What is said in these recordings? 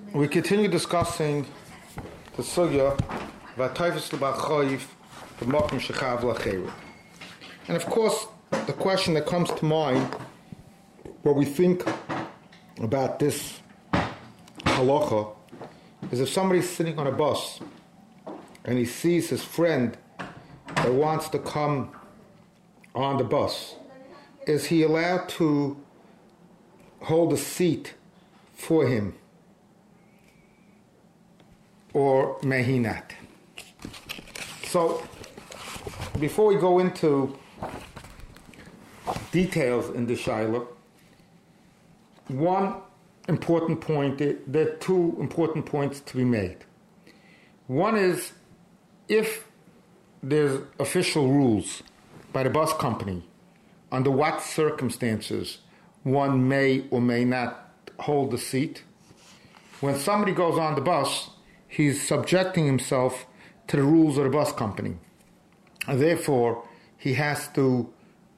We continue discussing the sugya v'atayvus l'ba'chayiv b'makom shechav l'cheira. And of course, the question that comes to mind when we think about this halacha is if somebody's sitting on a bus and he sees his friend that wants to come on the bus, is he allowed to hold a seat for him, or may he not? So, before we go into details in the Shaila, one important point, there are two important points to be made. One is, if there's official rules by the bus company under what circumstances one may or may not hold the seat, when somebody goes on the bus, he's subjecting himself to the rules of the bus company. And therefore, he has to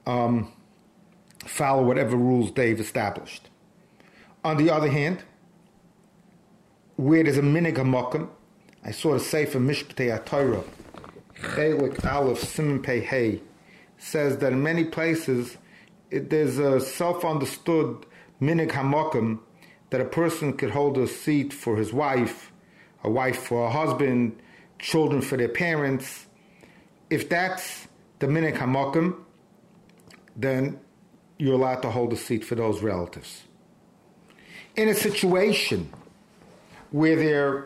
follow whatever rules they've established. On the other hand, where there's a minig hamakom, I saw the Sefer Mishpatei HaTorah, Chelik Aleph Siman Pei Hey, says that in many places there's a self-understood minig hamakom that a person could hold a seat for his wife, a wife for a husband, children for their parents. If that's the minig hamakom, then you're allowed to hold a seat for those relatives. In a situation where there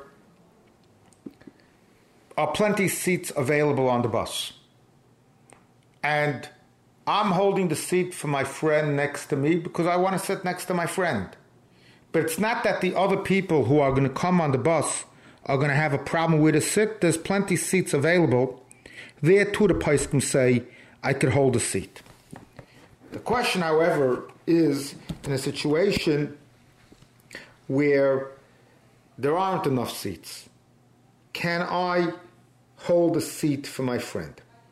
are plenty of seats available on the bus, and I'm holding the seat for my friend next to me because I want to sit next to my friend. But it's not that the other people who are going to come on the bus are going to have a problem where to sit. There's plenty of seats available. There too the poskim say, I could hold a seat. The question, however, is in a situation where there aren't enough seats, can I hold a seat for my friend?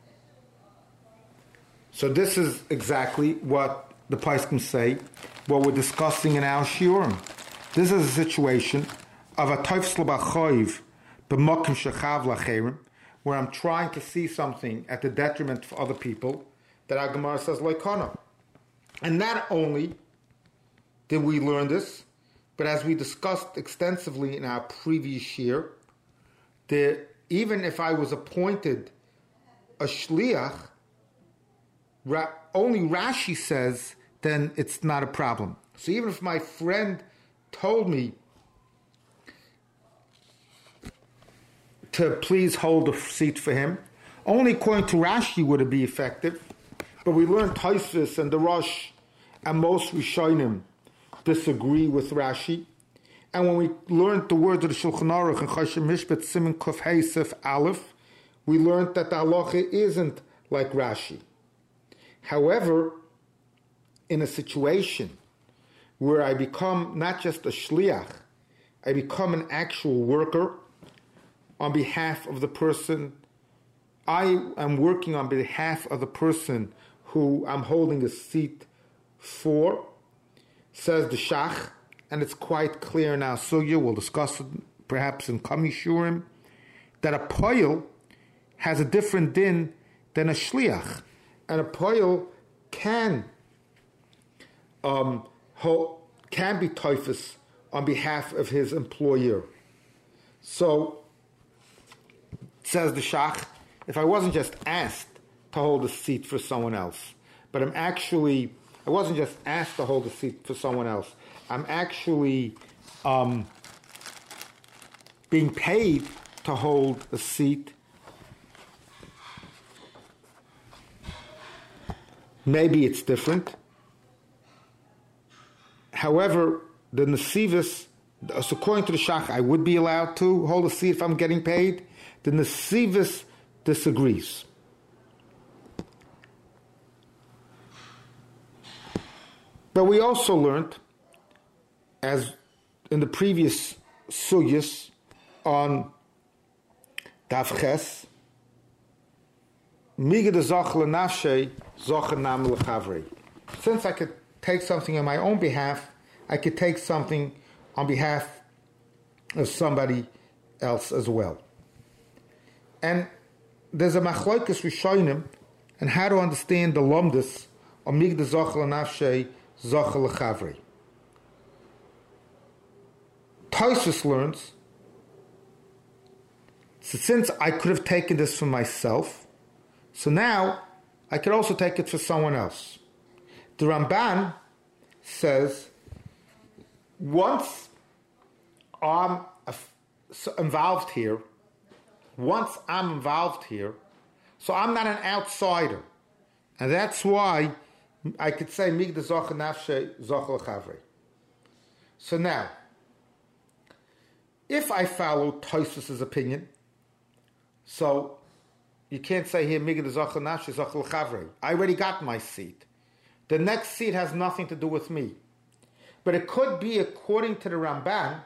So this is exactly what the poskim say, what we're discussing in our shiurim. This is a situation of a tayvus l'ba'chayiv b'makom shechav l'cherim, where I'm trying to see something at the detriment of other people, that our Gemara says loikana. And not only did we learn this, but as we discussed extensively in our previous year, even if I was appointed a shliach, only Rashi says, then it's not a problem. So even if my friend told me to please hold a seat for him, only according to Rashi would it be effective. But we learned Tosfos and the Rosh and most Rishonim disagree with Rashi. And when we learned the words of the Shulchan Aruch and Choshen Mishpat Siman Kuf Hey Sif Aleph, we learned that the halacha isn't like Rashi. However, in a situation where I become not just a shliach, I become an actual worker on behalf of the person, I am working on behalf of the person who I'm holding a seat for, says the Shach, and it's quite clear in our sugya, we'll discuss it perhaps in Kami Shurim, that a poyel has a different din than a shliach. And a poyel can be toifus on behalf of his employer. So, says the Shach, if I wasn't just asked to hold a seat for someone else, but I wasn't just asked to hold a seat for someone else, I'm actually being paid to hold a seat, maybe it's different. However, the Nesivus, so according to the Shach, I would be allowed to hold a seat if I'm getting paid. The Nesivus disagrees. But we also learned, as in the previous sugyas on Daf Ches, since I could take something on my own behalf, I could take something on behalf of somebody else as well. And there's a machlokes rishonim and how to understand the lumdus of migdal zochel nafshei zochel lechavri. Tosfos learns, so since I could have taken this for myself, so now I could also take it for someone else. The Ramban says, once I'm involved here, so I'm not an outsider. And that's why I could say, Migdal zochel nafshei zochel lechavri. So now, if I follow Tosfos' opinion, so you can't say here, Migdal zochel nafshei zochel lechavri. I already got my seat. The next seat has nothing to do with me. But it could be, according to the Ramban,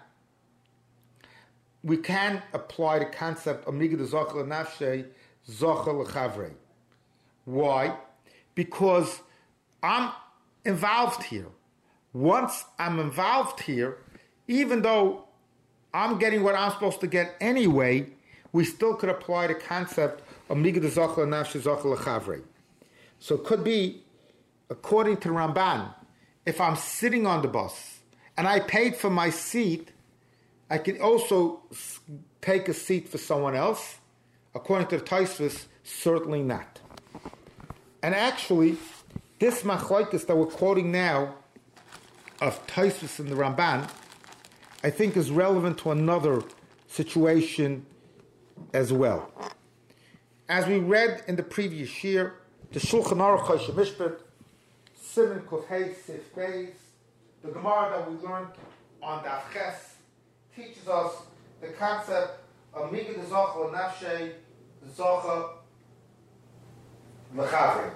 we can apply the concept of Migdal zochel nafshei zochel lechavri. Why? Because I'm involved here. Once I'm involved here, even though I'm getting what I'm supposed to get anyway, we still could apply the concept of Migdal zochel nafshei zochel lechavri. So it could be, according to the Ramban, if I'm sitting on the bus and I paid for my seat, I can also take a seat for someone else. According to the Tosfos, certainly not. And actually, this machlokes that we're quoting now of Tosfos and the Ramban, I think is relevant to another situation as well. As we read in the previous year, the Shulchan Aruch Choshen Mishpat, Siman Kuf Hey Sif Beis, the Gemara that we learned on Daf Ches, teaches us the concept of Migdal zochel nafshei zochel lechavri.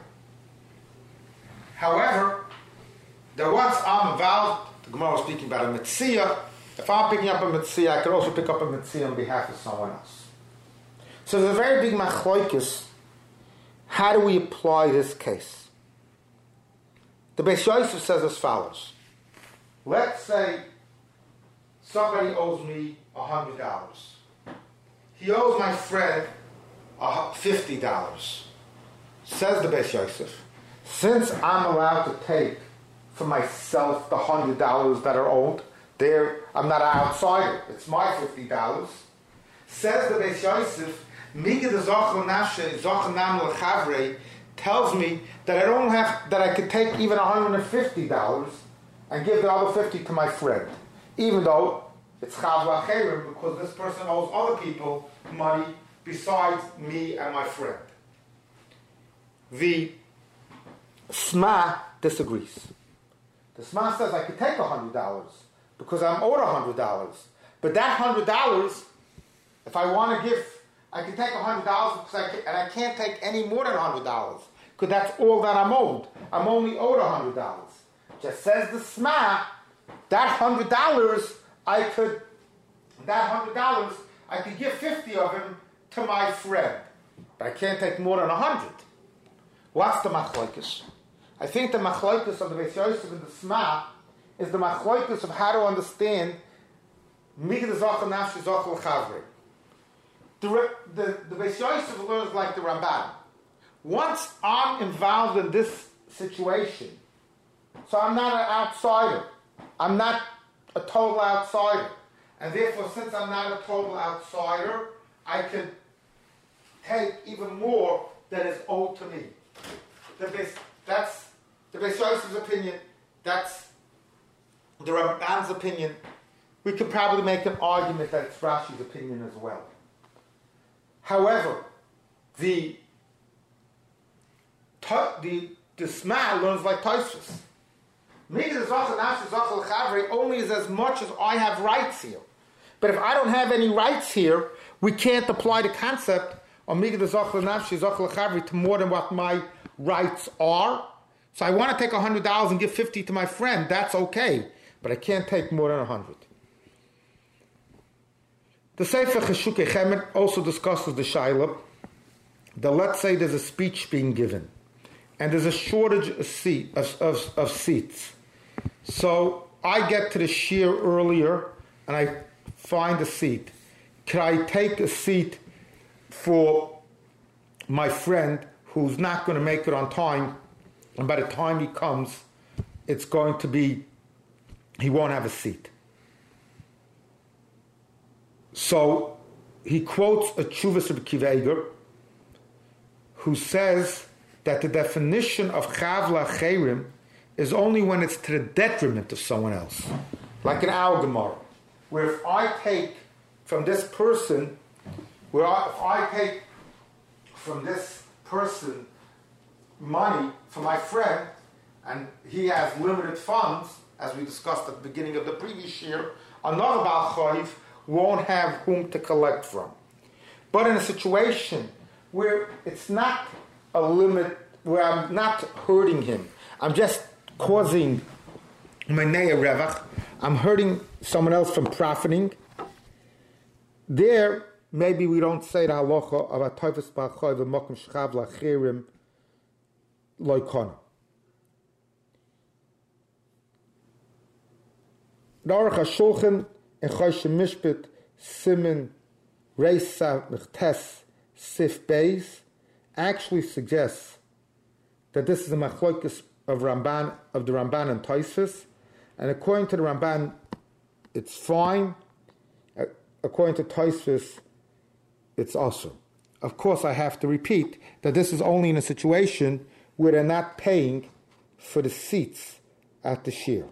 However, that once I'm involved, the Gemara was speaking about a mitzvah. If I'm picking up a mitzvah, I could also pick up a mitzvah on behalf of someone else. So there's a very big machlokes. How do we apply this case? The Beis Yosef says as follows. Let's say somebody owes me $100. He owes my friend $50. Says the Beis Yosef, since I'm allowed to take for myself the $100 that are owed, I'm not an outsider. It's my $50. Says the Beis Yosef, Migdal zochel nafshei zochel lechavri tells me that I could take even $150 and give the other $50 to my friend, even though it's chav la'acherim, because this person owes other people money besides me and my friend. The Sma disagrees. The Sma says I could take $100 because I'm owed $100, but that $100, if I want to give, I can take $100 because I can't take any more than $100 because that's all that I'm owed. I'm only owed $100. Just says the Sma, that $100 I could give 50 of them to my friend, but I can't take more than 100. What's the machlokes? I think the machlokes of the Beis Yosef and the Sma is the machlokes of how to understand Migdal zochel nafshei zochel lechavri. The Beis Yosef learns like the Ramban. Once I'm involved in this situation, so I'm not an outsider. I'm not a total outsider. And therefore, since I'm not a total outsider, I can take even more that is owed to me. That's the Beis Yosef's opinion. That's the Ramban's opinion. We could probably make an argument that it's Rashi's opinion as well. However, the Sma learns like Tosfos. Migdal zochel nafshei zochel lechavri only is as much as I have rights here. But if I don't have any rights here, we can't apply the concept of Migdal zochel nafshei zochel lechavri to more than what my rights are. So I want to take $100 and give 50 to my friend. That's okay, but I can't take more than 100. The Sefer Cheshukei Chemed also discusses the shaila that let's say there's a speech being given and there's a shortage of seats. So I get to the shiur earlier and I find a seat. Can I take a seat for my friend who's not going to make it on time, and by the time he comes, it's going to be, he won't have a seat. So he quotes a Tshuvas Rebbe Akiva Eiger, who says that the definition of Chav L'Acherim is only when it's to the detriment of someone else. Like in our Gemara, where if I take from this person, if I take from this person money for my friend, and he has limited funds, as we discussed at the beginning of the previous year, another Baal Chayiv won't have whom to collect from. But in a situation where it's not a limit, where I'm not hurting him, I'm just causing Menei Revach, I'm hurting someone else from profiting, there maybe we don't say the halacha of a Toifus Baal Chayiv v'mokum shchav l'cherim loikona. The Aruch HaShulchan in Choshen Mishpat Siman Reisa Mechtes Sif Beis actually suggests that this is a machlokes of the Ramban and Tosfos, and according to the Ramban, it's fine. According to Tosfos, it's also. Of course, I have to repeat that this is only in a situation where they're not paying for the seats at the shir.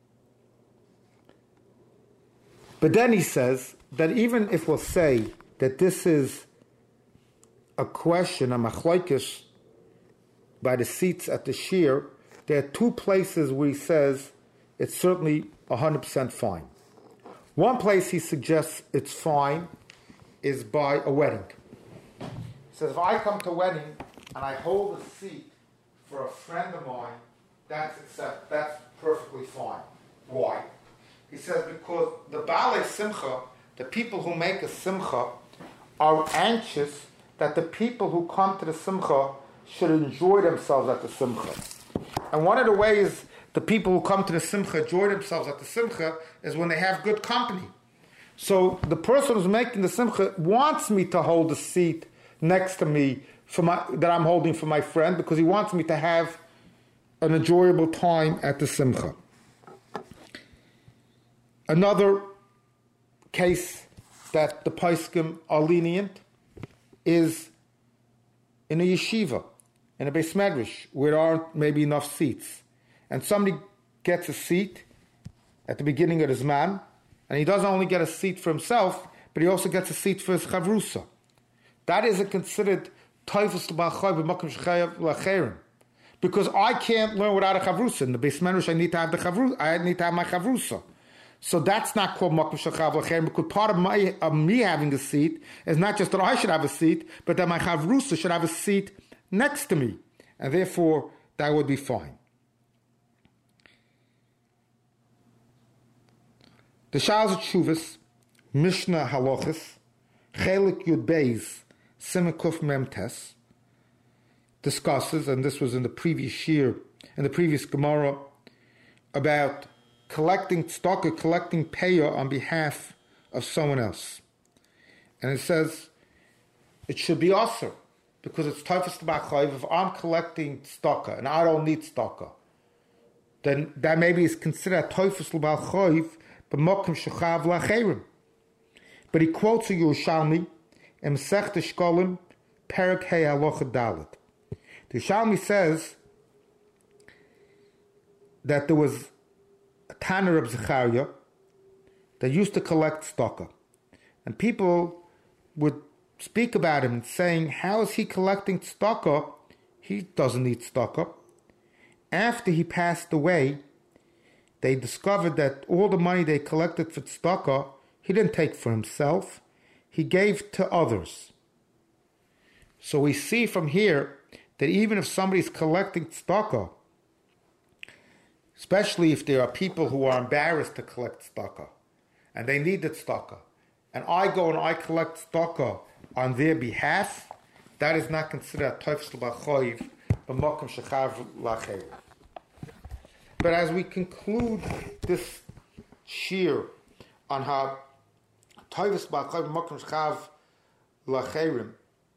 But then he says that even if we'll say that this is a question, a machlokes, by the seats at the shir, there are two places where he says it's certainly 100% fine. One place he suggests it's fine is by a wedding. He says, if I come to a wedding and I hold a seat for a friend of mine, that's perfectly fine. Why? He says, because the Baalei Simcha, the people who make a Simcha, are anxious that the people who come to the Simcha should enjoy themselves at the Simcha. And one of the ways the people who come to the Simcha enjoy themselves at the Simcha is when they have good company. So the person who's making the Simcha wants me to hold a seat next to me that I'm holding for my friend, because he wants me to have an enjoyable time at the Simcha. Another case that the Poskim are lenient is in a yeshiva, in a Beis Medrash, where there aren't maybe enough seats. And somebody gets a seat at the beginning of his man, and he doesn't only get a seat for himself, but he also gets a seat for his chavrusa. That isn't considered Toifus Baal Chayiv v'mokum shchav l'cherim, because I can't learn without a chavrusa. In the Beis Medrash, I need to have the chavrusa. I need to have my chavrusa. So that's not called mokum shchav l'cherim, because part of me having a seat is not just that I should have a seat, but that my chavrusa should have a seat next to me, and therefore that would be fine. The Sha'al Tshuvas, Mishnah Halachas, Chelik Yud Beis, Siman Kuf Mem Tes, discusses, and this was in the previous year, in the previous Gemara, about collecting stock or collecting payah on behalf of someone else. And it says it should be also, because it's Toifus Baal Chayiv. If I'm collecting stocker and I don't need stocker, then that maybe is considered Toifus Baal Chayiv, but mokum shechav l'cherim. But he quotes a Yerushalmi in Masech Shkolim, Perek Hey Halacha Dalet. The Yerushalmi says that there was a Tanner of Zechariah that used to collect stocker, and people would speak about him, saying, how is he collecting stocker? He doesn't need stocker. After he passed away, they discovered that all the money they collected for tzedakah, he didn't take for himself, he gave to others. So we see from here that even if somebody's collecting tzedakah, especially if there are people who are embarrassed to collect tzedakah, and they need the tzedakah, and I go and I collect tzedakah on their behalf, that is not considered Toifus Baal Chayiv, but mokum shechav l'cherim. But as we conclude this shir on how Toivus b'achayv b'mokim shachav l'acherim.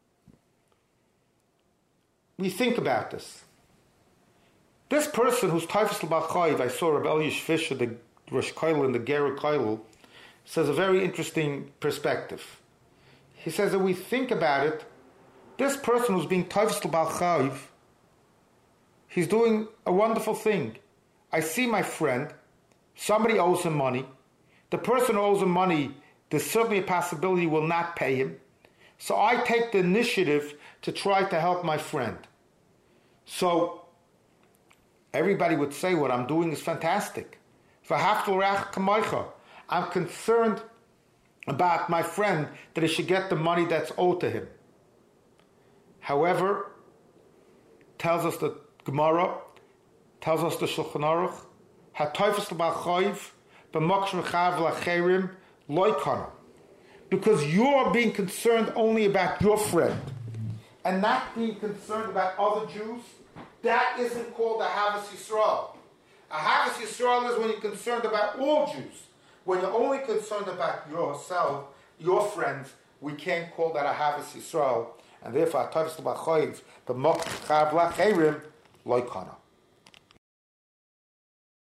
We think about this. This person who's Toivus b'achayv, I saw Rabbi Eliyash Fisher, the Rosh Koilel and the Ger Koilel, says a very interesting perspective. He says that we think about it, this person who's being Toivus b'achayv, he's doing a wonderful thing. I see my friend, somebody owes him money. The person who owes him money, there's certainly a possibility he will not pay him. So I take the initiative to try to help my friend. So everybody would say what I'm doing is fantastic. I'm concerned about my friend that he should get the money that's owed to him. However, tells us the Gemara, tells us the Shulchan Aruch, HaToifus l'ba'achayv b'mokshim chav l'acherim loikana. Because you're being concerned only about your friend and not being concerned about other Jews, that isn't called Ahavas Yisrael. Ahavas Yisrael is when you're concerned about all Jews. When you're only concerned about yourself, your friends, we can't call that Ahavas Yisrael. And therefore, HaToifus l'ba'achayv b'mokshim chav l'acherim loikana.